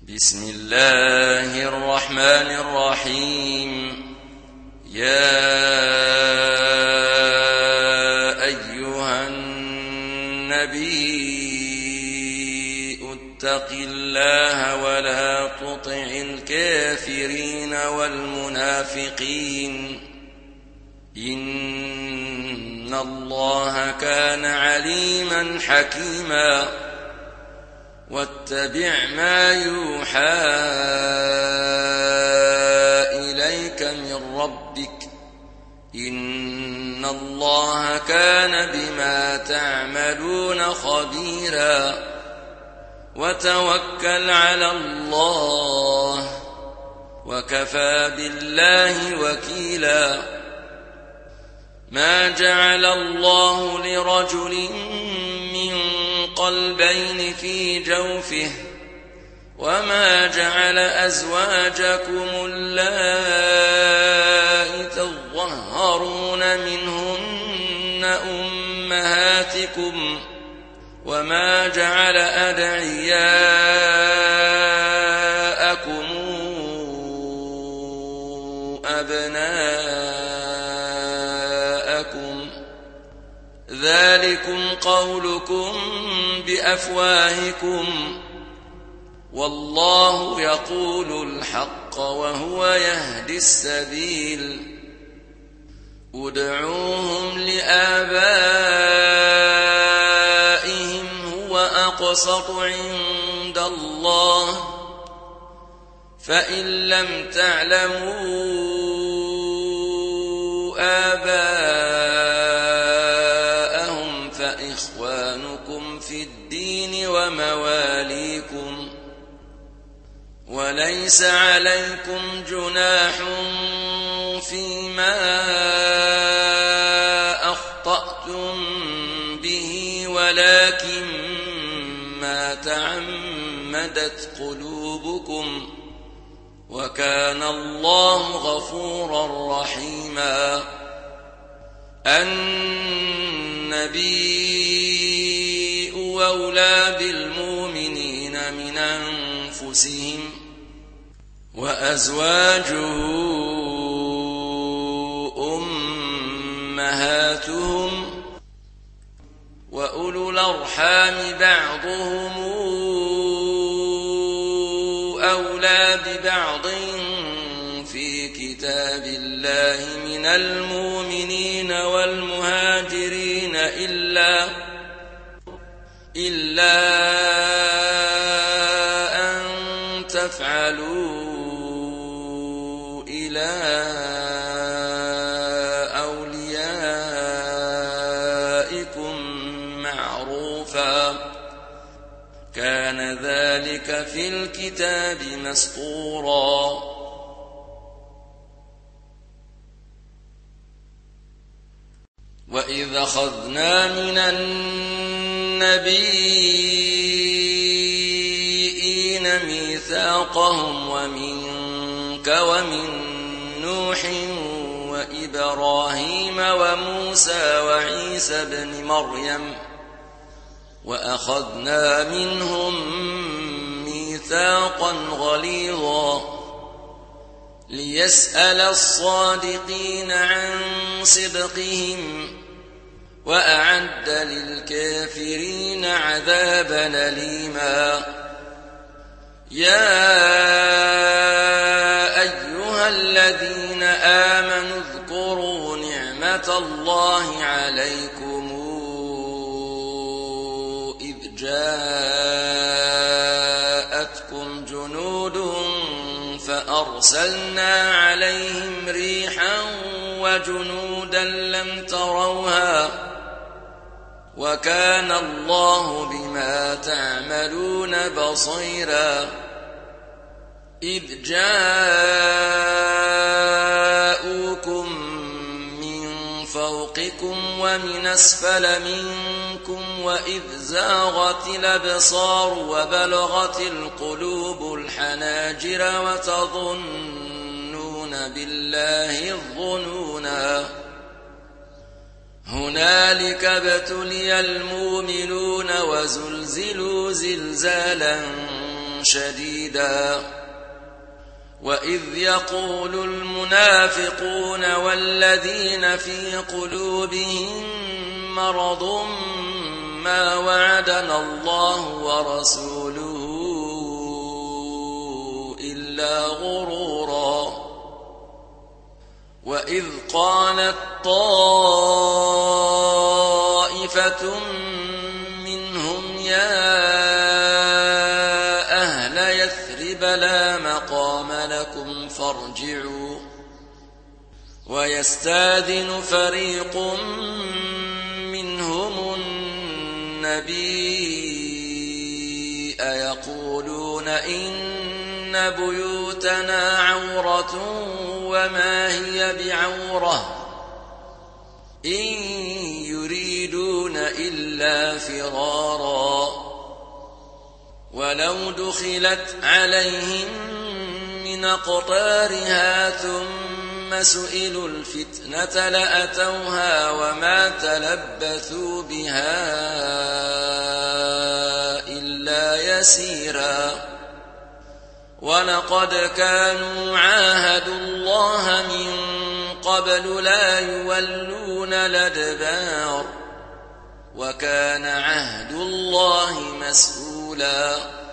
بسم الله الرحمن الرحيم. يا أيها النبي اتق الله ولا تطع الكافرين والمنافقين إن الله كان عليما حكيما. واتبع ما يوحى إليك من ربك إن الله كان بما تعملون خبيرا. وتوكل على الله وكفى بالله وكيلا. ما جعل الله لرجل من قلبين في جوفه وما جعل أزواجكم اللائي تظهرون منهن أمهاتكم وما جعل أدعياءكم أبناءكم ذلكم قولكم بأفواهكم والله يقول الحق وهو يهدي السبيل. ادعوهم لآبائهم هو أقسط عند الله فإن لم تعلموا آباءهم فإخوانكم في الدين ومواليكم وليس عليكم جناح فيما أخطأتم به ولكن ما تعمدت قلوبكم وكان الله غفورا رحيما. النبي أولى بالمؤمنين من أنفسهم وأزواجه أمهاتهم وأولو الأرحام بعضهم أولى ببعض في كتاب الله من المؤمنين والمهاجرين إلا أن تفعلوا إلى أوليائكم معروفا كان ذلك في الكتاب مسطورا. وإذ أخذنا من النبيين ميثاقهم ومنك ومن نوح وإبراهيم وموسى وعيسى بن مريم وأخذنا منهم ميثاقا غليظا ليسأل الصادقين عن صدقهم وأعد للكافرين عذابا أليما. يا أيها الذين آمنوا اذكروا نعمة الله عليكم إذ جاءتكم جنود فأرسلنا عليهم ريحا وجنودا لم تروها وكان الله بما تعملون بصيرا. إذ جاءوكم من فوقكم ومن أسفل منكم وإذ زاغت الأبصار وبلغت القلوب الحناجر وتظنون بالله الظنونا. هنالك ابتلي المؤمنون وزلزلوا زلزالا شديدا وإذ يقول المنافقون والذين في قلوبهم مرض ما وعدنا الله ورسوله إلا غرورا وإذ قالت طائفة منهم يا أهل يثرب لا مقام لكم فارجعوا ويستاذن فريق منهم النبي يقولون إن بيوتنا عورة وما هي بعورة إن يريدون إلا فرارا ولو دخلت عليهم من أقطارها ثم سئلوا الفتنة لأتوها وما تلبثوا بها إلا يسيرا ولقد كانوا عاهدوا الله من قبل لا يولون الأدبار وكان عهد الله مسؤولا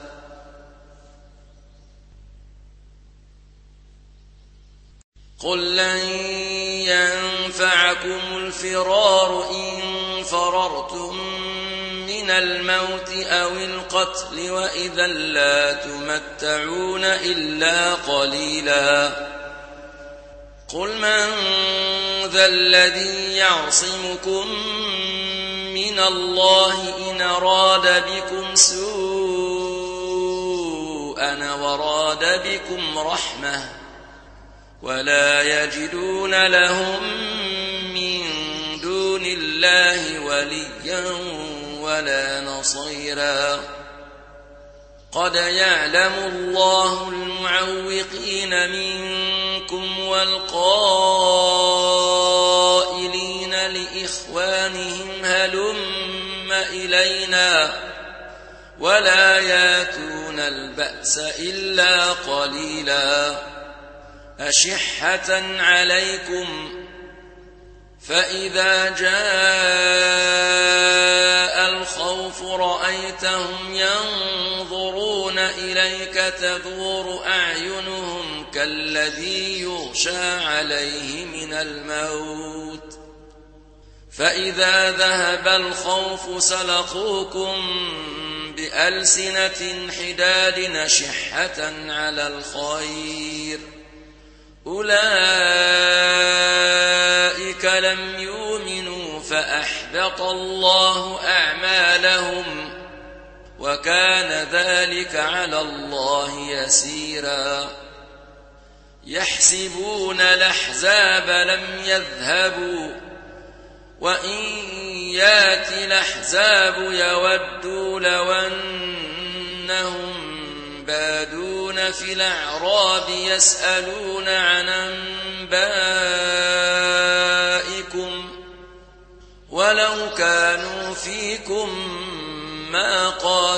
قل لن ينفعكم الفرار إن فررتم من الموت أو القتل وإذا لا تمتعون إلا قليلا قل من ذا الذي يعصمكم من الله إن أراد بكم سوءا وراد بكم رحمة ولا يجدون لهم من دون الله وليا ولا نصيرا قد يعلم الله المعوقين منكم والقائلين لإخوانهم هلم إلينا ولا ياتون البأس إلا قليلا أشحة عليكم فإذا جاء الخوف رأيتهم ينظرون إليك تدور أعينهم كالذي يغشى عليه من الموت فإذا ذهب الخوف سلقوكم بألسنة حداد أشحة على الخير أولئك لم يؤمنوا فأحبط الله أعمالهم وكان ذلك على الله يسيرا يحسبون الأحزاب لم يذهبوا وإن يأتي الأحزاب يودوا لو أنهم بادون في الأعراب يسألون عن أنبائكم ولو كانوا فيكم ما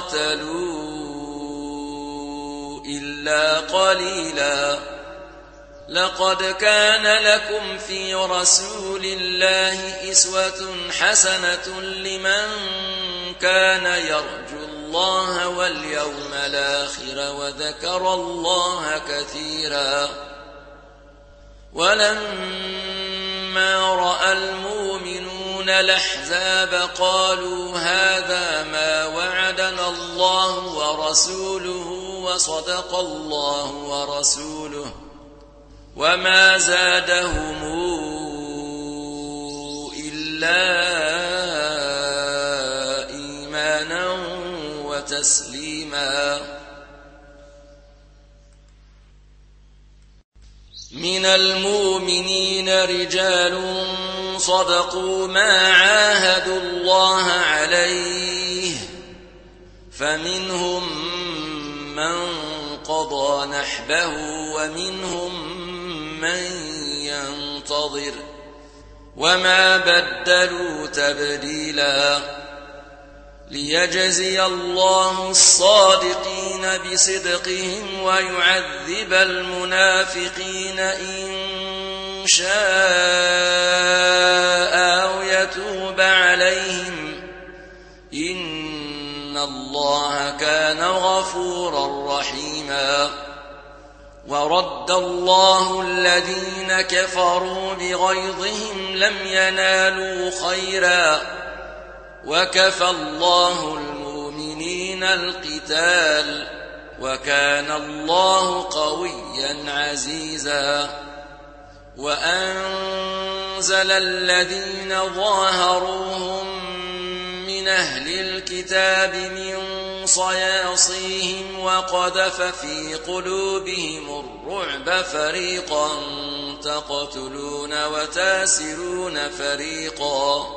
قاتلوا إلا قليلا لقد كان لكم في رسول الله أسوة حسنة لمن كان يرجو الله واليوم الآخر وذكر الله كثيرا ولما رأى المؤمنون الأحزاب قالوا هذا ما وعدنا الله ورسوله وصدق الله ورسوله وما زادهم إلا إيمانا وتسليما من المؤمنين رجال صدقوا ما عاهدوا الله عليه فمنهم من قضى نحبه ومنهم من ينتظر وما بدلوا تبديلا ليجزي الله الصادقين بصدقهم ويعذب المنافقين إن شاء أو يتوب عليهم إن الله كان غفورا رحيما ورد الله الذين كفروا بغيظهم لم ينالوا خيرا وكفى الله المؤمنين القتال وكان الله قويا عزيزا وأنزل الذين ظاهروهم من أهل الكتاب من صياصيهم وقذف في قلوبهم الرعب فريقا تقتلون وتاسرون فريقا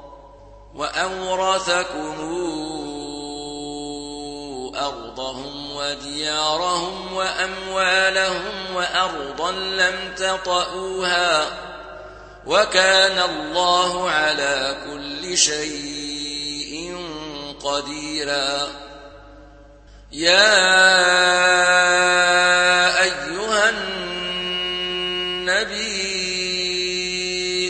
وأورثكم أرضهم وديارهم وأموالهم وأرضا لم تطئوها وكان الله على كل شيء قديرا يا أيها النبي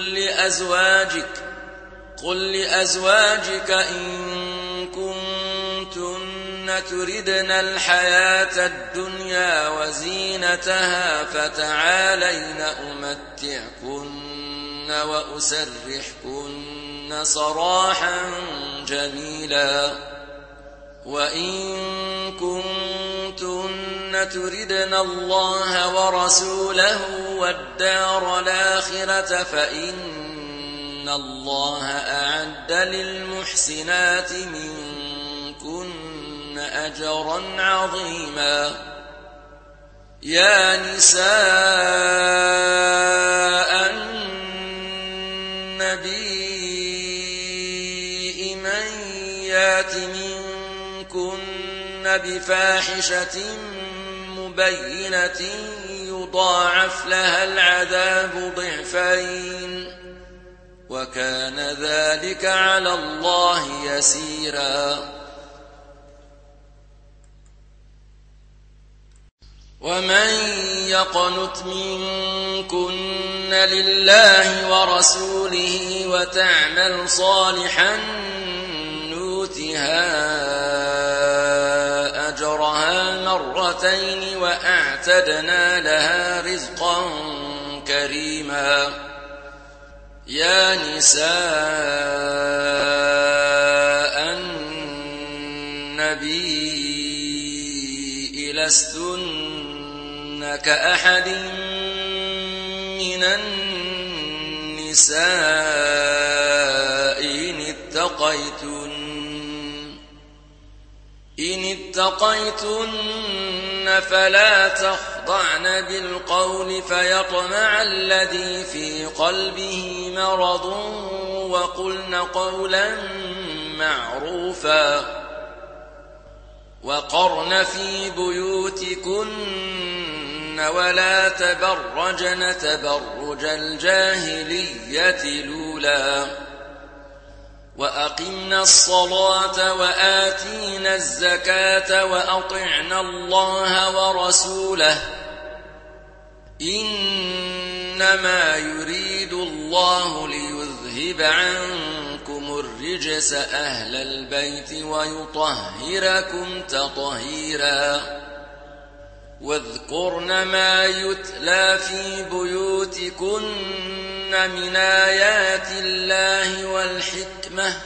قل لأزواجك إن كنتن تردن الحياة الدنيا وزينتها فتعالين أمتعكن وأسرحكن سراحا جميلا وإن كنتن تردن الله ورسوله والدار الآخرة فإن الله أعد للمحسنات منكن أجرا عظيما يا نساء النبي من يات منكن بفاحشة مبينة يضاعف لها العذاب ضعفين وكان ذلك على الله يسيرا ومن يقنت منكن لله ورسوله وتعمل صالحا نؤتها أجرها مرتين وأعتدنا لها رزقا كريما يا نساء النبي لستن كأحد من النساء إن اتقيتن فلا تخضعن بالقول فيطمع الذي في قلبه مرض وقلن قولا معروفا وقرن في بيوتكن ولا تبرجن تبرج الجاهلية الأولى وأقمنا الصلاة وآتينا الزكاة وأطعنا الله ورسوله إنما يريد الله ليذهب عنكم الرجس أهل البيت ويطهركم تطهيرا واذكرن ما يتلى في بيوتكن من آيات الله والحكمة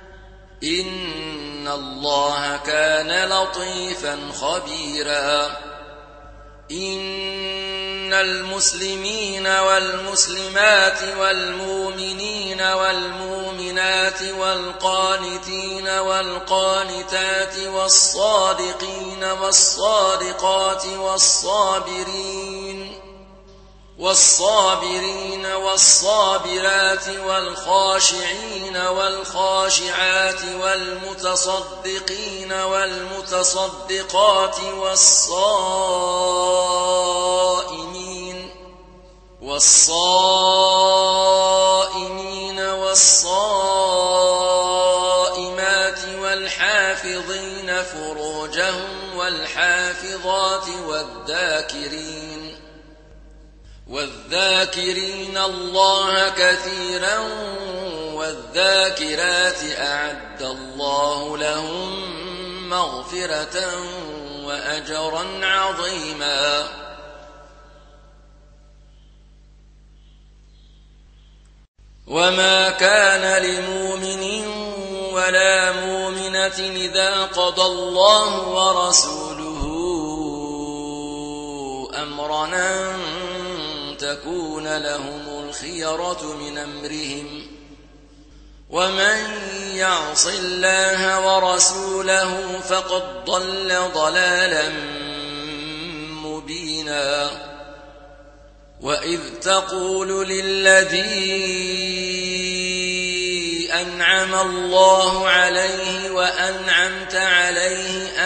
إن الله كان لطيفا خبيرا إن المسلمين والمسلمات والمؤمنين والمؤمنات والقانتين والقانتات والصادقين والصادقات والصابرين والصابرات والخاشعين والخاشعات والمتصدقين والمتصدقات والصائمين والصائمات والذاكرين الله كثيرا والذاكرات أعد الله لهم مغفرة وأجرا عظيما. وما كان لمؤمن ولا مؤمنة إذا قضى الله ورسوله أمرا أن تكون لهم الخيرة من أمرهم ومن يعص الله ورسوله فقد ضل ضلالا مبينا. وإذ تقول للذي أنعم الله عليه وأنعمت عليه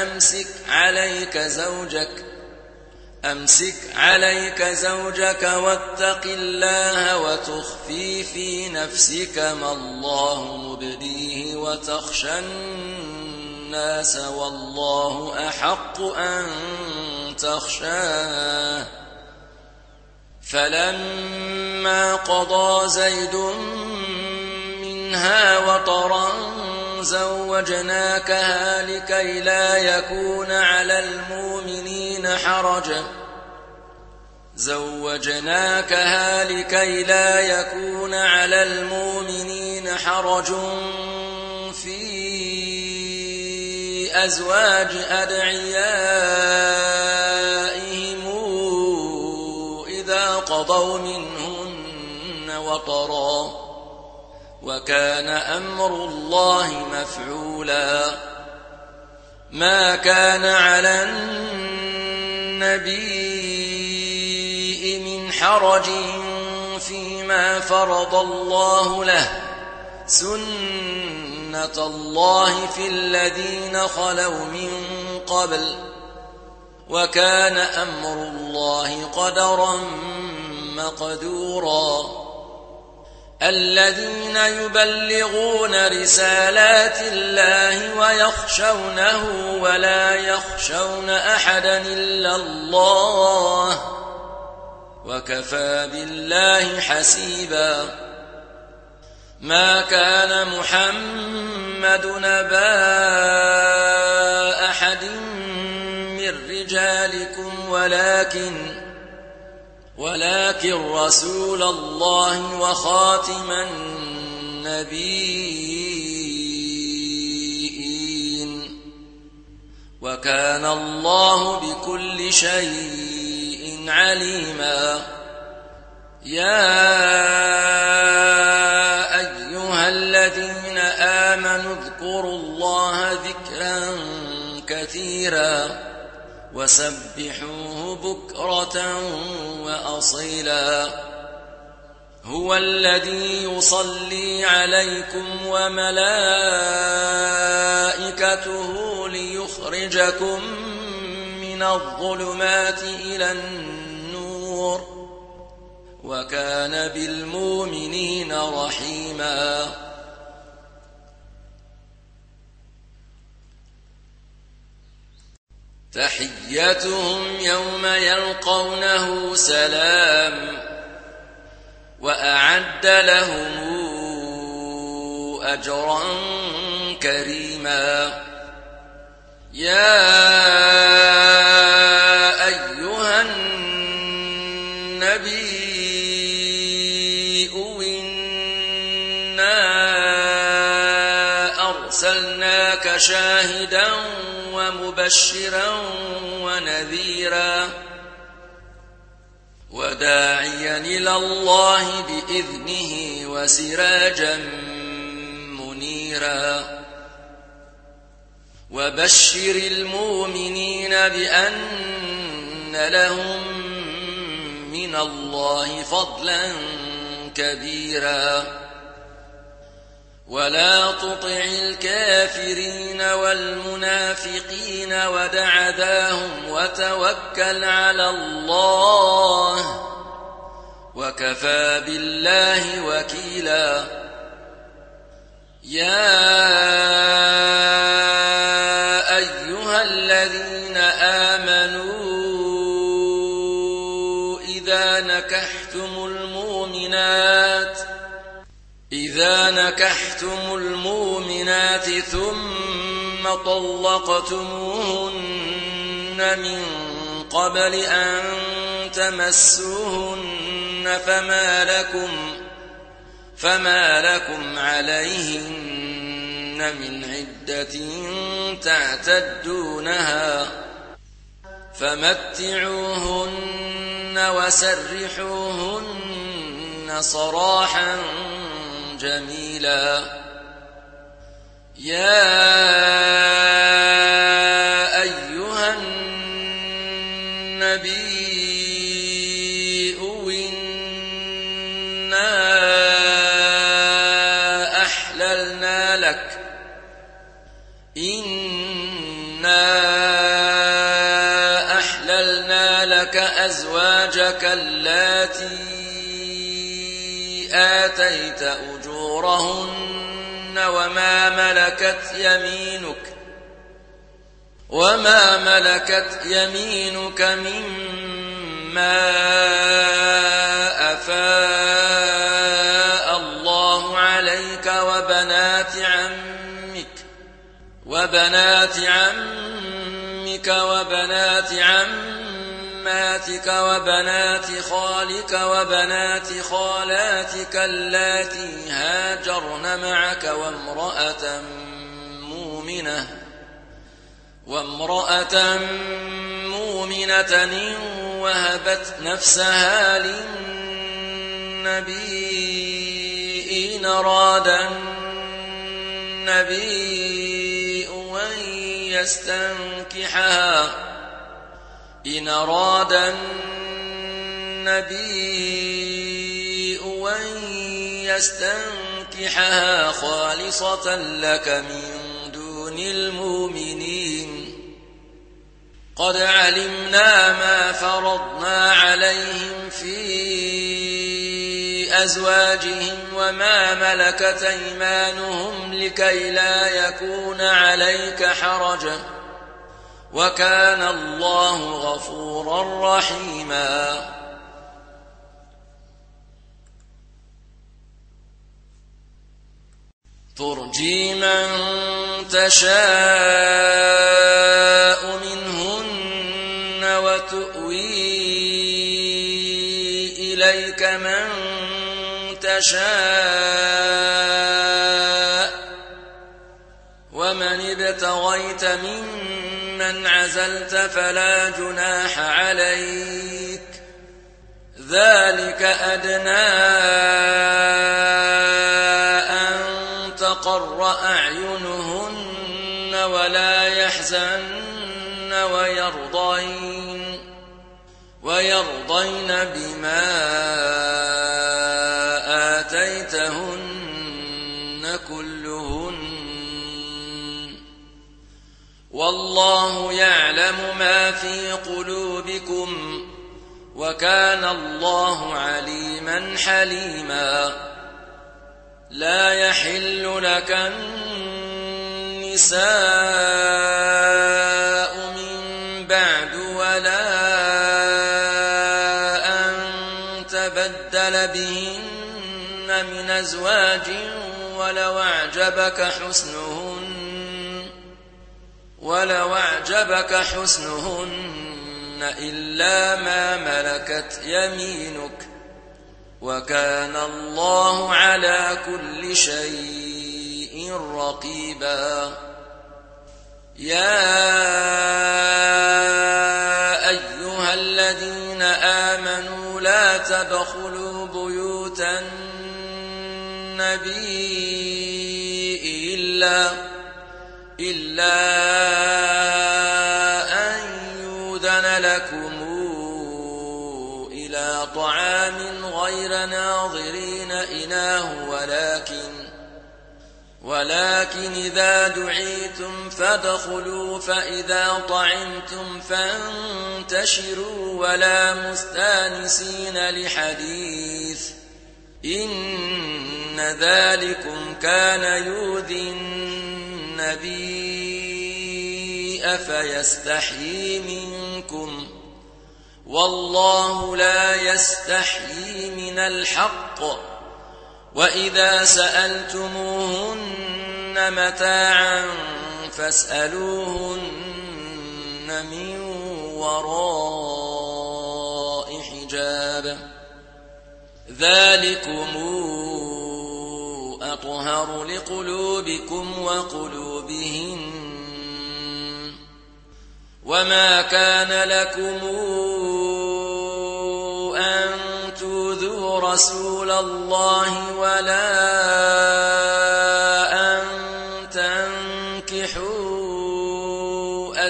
أمسك عليك زوجك واتق الله وتخفي في نفسك ما الله مبديه وتخشى الناس والله أحق أن تخشاه. فلما قضى زيد منها وطرا زوجناكها لكي لا يكون على المؤمنين حرج في أزواج أدعيائهم إذا قضوا منهن وطرا وكان أمر الله مفعولا. ما كان على النبي من حرج فيما فرض الله له سنة الله في الذين خلوا من قبل وكان أمر الله قدرا مقدورا. الذين يبلغون رسالات الله ويخشونه ولا يخشون أحدا إلا الله وكفى بالله حسيبا. ما كان محمد نبا أحد من رجالكم ولكن رسول الله وخاتم النبيين وكان الله بكل شيء عليما. يا أيها الذين آمنوا اذكروا الله ذكرا كثيرا وسبحوه بكرة وأصيلا. هو الذي يصلي عليكم وملائكته ليخرجكم من الظلمات إلى النور وكان بالمؤمنين رحيما. تحيتهم يوم يلقونه سلام وأعد لهم أجرا كريما. يا أيها النبي إنا أرسلناك شاهدا ومبشرا ونذيرا وداعيا إلى الله بإذنه وسراجا منيرا. وبشر المؤمنين بأن لهم من الله فضلا كبيرا. ولا تطع الكافرين والمنافقين ودع ذاهم وتوكل على الله وكفى بالله وكيلا. يا أيها الذين آمنوا إذا نكحتم المؤمنات ثم طلقتموهن من قبل أن تمسوهن فما لكم عليهن من عدة تعتدونها فمتعوهن وسرحوهن سراحا جميلا. يا أيها النبي إنا أحللنا لك أزواجك اللاتي آتيت أجورهن وما ملكت يمينك مما أفاء الله عليك وبنات عمك وبنات عماتك وبنات خالك وبنات خالاتك اللاتي هاجرن معك وامرأة مؤمنة إن وهبت نفسها للنبي إن أراد النبي أن يستنكحها خالصة لك من دون المؤمنين. قد علمنا ما فرضنا عليهم في أزواجهم وما ملكت أيمانهم لكي لا يكون عليك حرج وكان الله غفورا رحيما. ترجي من تشاء منهن وتؤوي إليك من تشاء ومن ابتغيت ممن عزلت فلا جناح عليك ذلك أدنى أن تقر أعينهن ولا يحزن ويرضين بما آتيتهن كلهن والله يعلم ما في قلوبكم وكان الله عليما حليما. لا يحل لك النساء من بعد ولا أن تبدل بهن من أزواج ولو أعجبك حسنهن إلا ما ملكت يمينك وكان الله على كل شيء رقيبا. يا أيها الذين آمنوا لا تدخلوا بيوت النبي إلا أن يؤذن لكم إلى طعام غير ناظرين إناه ولكن إذا دعيتم فادخلوا فإذا طعمتم فانتشروا ولا مستانسين لحديث إن ذلكم كان يؤذي النبي فيستحيي منكم والله لا يستحيي من الحق وإذا سألتموهن متاعا فاسألوهن من وراء حجاب ذلكم أطهر لقلوبكم وقلوبهن وما كان لكم أن تؤذوا رسول الله ولا أن تنكحوا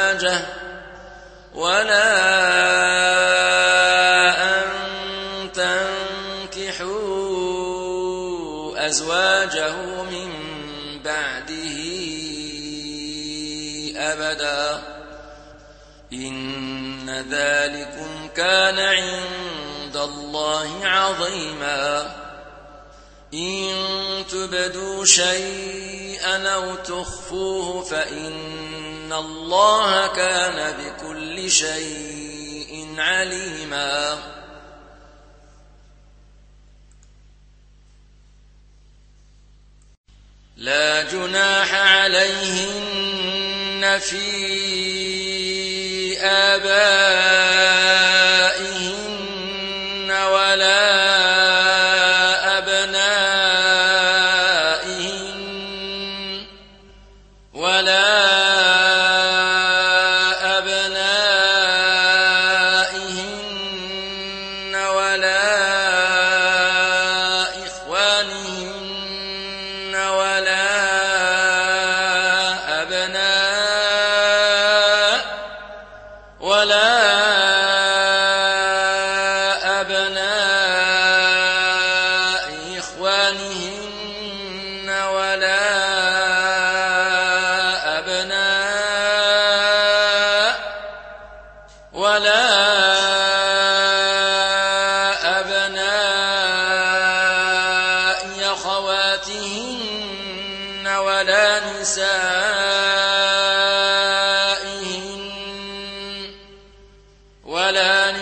أزواجه من بعده أبدا إن ذلكم كان عند الله عظيما إن تبدوا شيئا أو تخفوه فإن الله كان بكل شيء عليما لا جناح عليهن في آبائهن ولا أبنائهن ولا إخوانهن ولا أبناء إخوانهن ولا أبناء أخواتهن ولا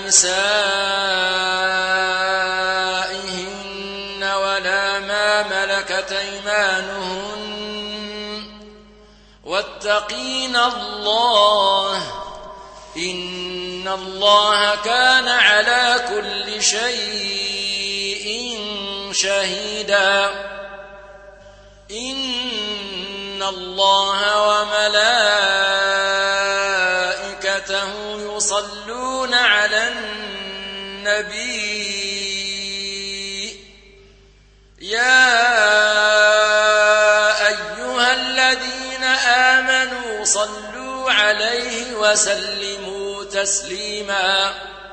نسائهن ولا ما ملكت أيمانهن واتقين الله إن الله كان على كل شيء شهيدا إن الله وملائكته يصلون على النبي يا أيها الذين آمنوا صلوا عليه وسلموا تسليما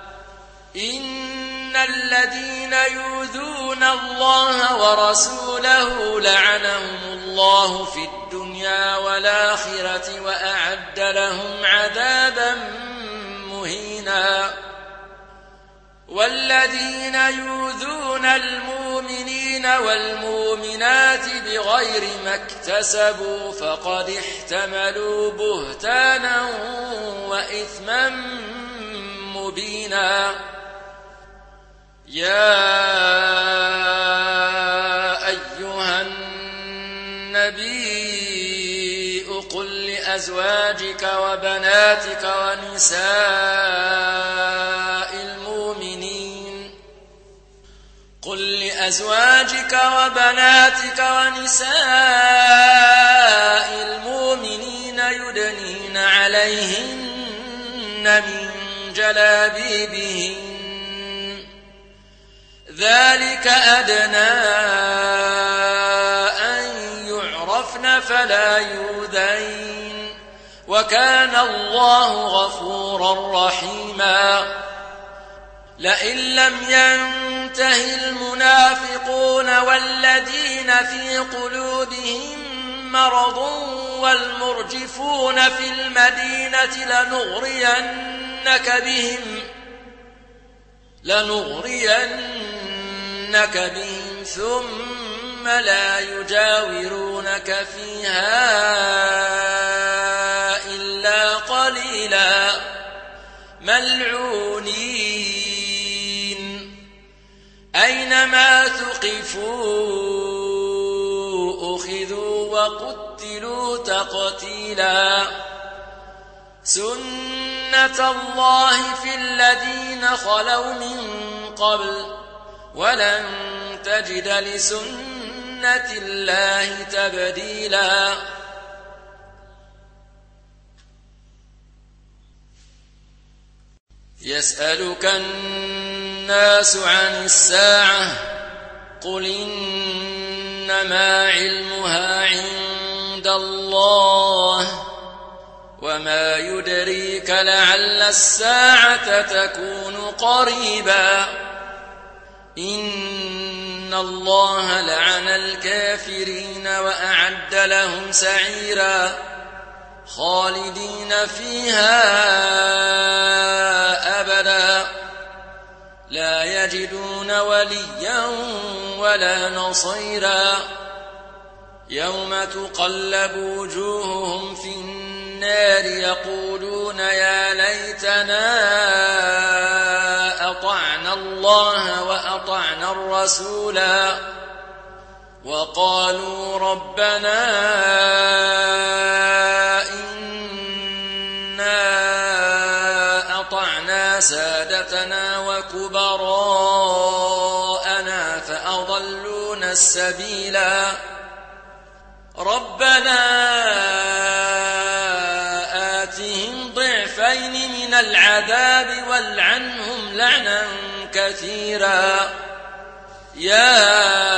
إن الذين يؤذون الله ورسوله لعنهم الله في الدنيا والآخرة وأعد لهم عذابا مهينا والذين يؤذون المؤمنين والمؤمنات بغير ما اكتسبوا فقد احتملوا بهتانا وإثما مبينا يا أيها النبي قل لأزواجك وبناتك ونساء المؤمنين يدنين عليهن من جلابيبهن ذلك أدنى أن يعرفن فلا يؤذين وكان الله غفورا رحيما لئن لم ينته المنافقون والذين في قلوبهم مرض والمرجفون في المدينة لنغرينك بهم ثم لا يجاورونك فيها إلا قليلا ملعونين أينما ثقفوا أخذوا وقتلوا تقتيلا سنة الله في الذين خلوا من قبل ولن تجد لسنة الله تبديلا يسألك الناس عن الساعة قل إنما علمها عند الله وما يدريك لعل الساعة تكون قريبا إن الله لعن الكافرين وأعد لهم سعيرا خالدين فيها أبدا لا يجدون وليا ولا نصيرا يوم تقلب وجوههم في النار يقولون يا ليتنا أطعنا الله وأطعنا الرسولا وقالوا ربنا إنا أطعنا سادتنا وكبراءنا فأضلونا السبيلا ربنا آتهم ضعفين من العذاب والعنهم لعنا كثيرا يا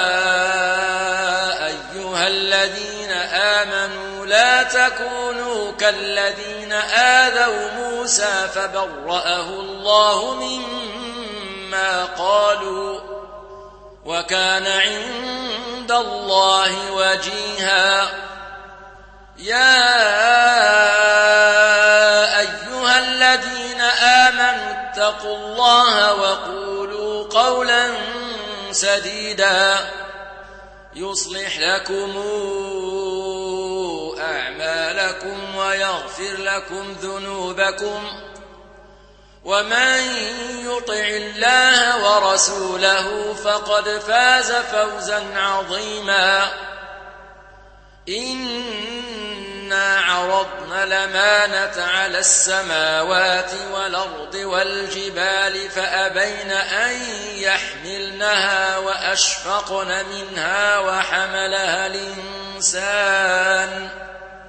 أيها الذين آمنوا لا تكونوا كالذين آذوا موسى فبرأه الله مما قالوا وكان عند الله وجيها يا أيها الذين آمنوا اتقوا الله وقولوا قولا سديدا يصلح لكم أعمالكم ويغفر لكم ذنوبكم ومن يطع الله ورسوله فقد فاز فوزا عظيما إنا عرضنا الأمانة على السماوات والأرض والجبال فأبين أن يحملنها وأشفقن منها وحملها الإنسان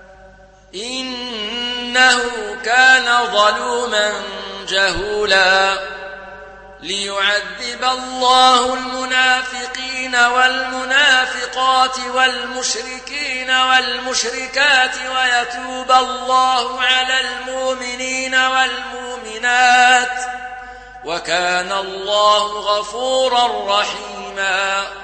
إنه كان ظلوما جهولا ليعذب الله المنافقين والمنافقات والمشركين والمشركات ويتوب الله على المؤمنين والمؤمنات وكان الله غفورا رحيما